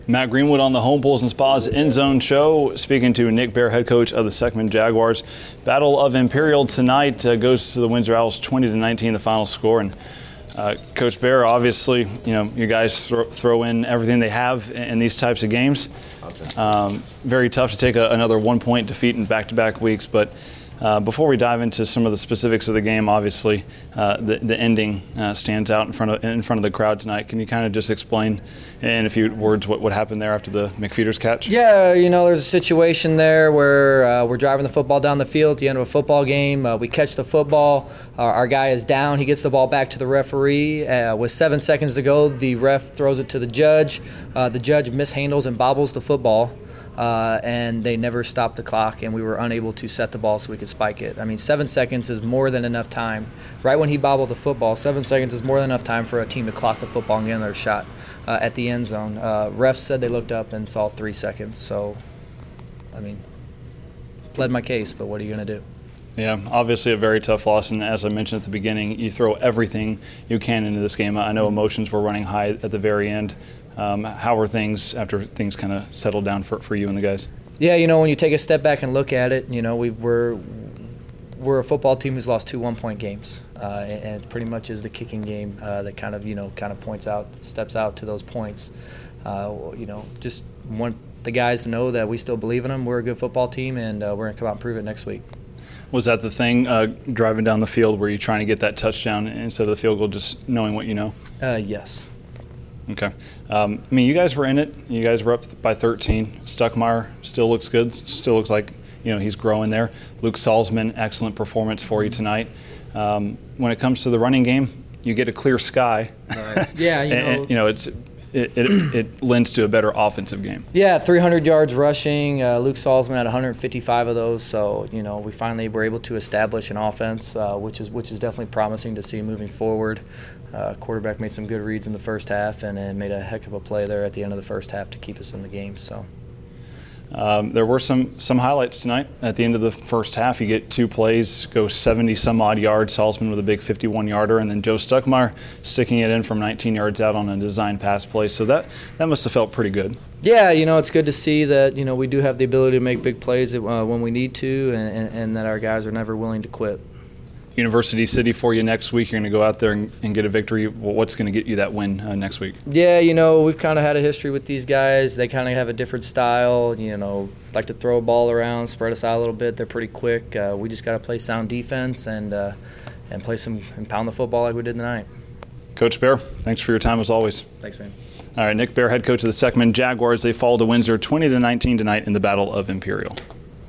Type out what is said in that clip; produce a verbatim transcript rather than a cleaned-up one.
Matt Greenwood on the Home Pools and Spas End Zone Show, speaking to Nick Bare, head coach of the Seckman Jaguars. Battle of Imperial tonight uh, goes to the Windsor Owls, twenty to nineteen, the final score. And uh, Coach Bare, obviously, you know, you guys throw, throw in everything they have in, in these types of games. Um, very tough to take a, another one-point defeat in back-to-back weeks, but. Uh, before we dive into some of the specifics of the game, obviously uh, the, the ending uh, stands out in front of in front of the crowd tonight. Can you kind of just explain in a few words what, what happened there after the McFeeters catch? Yeah, you know, there's a situation there where uh, we're driving the football down the field at the end of a football game. Uh, we catch the football. Our, our guy is down. He gets the ball back to the referee. Uh, with seven seconds to go, the ref throws it to the judge. Uh, the judge mishandles and bobbles the football. Uh, and they never stopped the clock, and we were unable to set the ball so we could spike it. I mean, seven seconds is more than enough time. Right when he bobbled the football, seven seconds is more than enough time for a team to clock the football and get another shot uh, at the end zone. Uh, refs said they looked up and saw three seconds. So, I mean, pled my case, but what are you going to do? Yeah, obviously a very tough loss, and as I mentioned at the beginning, you throw everything you can into this game. I know emotions were running high at the very end. Um, how were things after things kind of settled down for, for you and the guys? Yeah, you know, when you take a step back and look at it, you know, we we're we're a football team who's lost two one-point games, uh, and, and pretty much is the kicking game uh, that kind of you know kind of points out, steps out to those points. Uh, you know, just want the guys to know that we still believe in them. We're a good football team, and uh, we're gonna come out and prove it next week. Was that the thing, uh, driving down the field, where you're trying to get that touchdown instead of the field goal, just knowing what you know? Uh, yes. Okay. Um, I mean, you guys were in it. You guys were up by thirteen. Stuckmeyer still looks good. Still looks like, you know, he's growing there. Luke Salzman, excellent performance for you tonight. Um, when it comes to the running game, you get a clear sky. Right. Yeah, you know. and, you know, it's it, it it lends to a better offensive game. Yeah, three hundred yards rushing. Uh, Luke Salzman had one hundred fifty-five of those. So, you know, we finally were able to establish an offense, uh, which is which is definitely promising to see moving forward. Uh, quarterback made some good reads in the first half and, and made a heck of a play there at the end of the first half to keep us in the game. So, um, there were some some highlights tonight. At the end of the first half, you get two plays, go seventy some odd yards. Salzman with a big fifty-one yarder, and then Joe Stuckmeyer sticking it in from nineteen yards out on a design pass play. So that that must have felt pretty good. Yeah, you know, it's good to see that, you know, we do have the ability to make big plays uh, when we need to, and, and, and that our guys are never willing to quit. University City for you next week. You're going to go out there and, and get a victory. What's going to get you that win uh, next week? Yeah, you know, we've kind of had a history with these guys. They kind of have a different style, you know, like to throw a ball around, spread us out a little bit. They're pretty quick. Uh, we just got to play sound defense and uh, and play some and pound the football like we did tonight. Coach Bare, thanks for your time as always. Thanks, man. All right, Nick Bare, head coach of the Seckman Jaguars. They fall to Windsor twenty to nineteen tonight in the Battle of Imperial.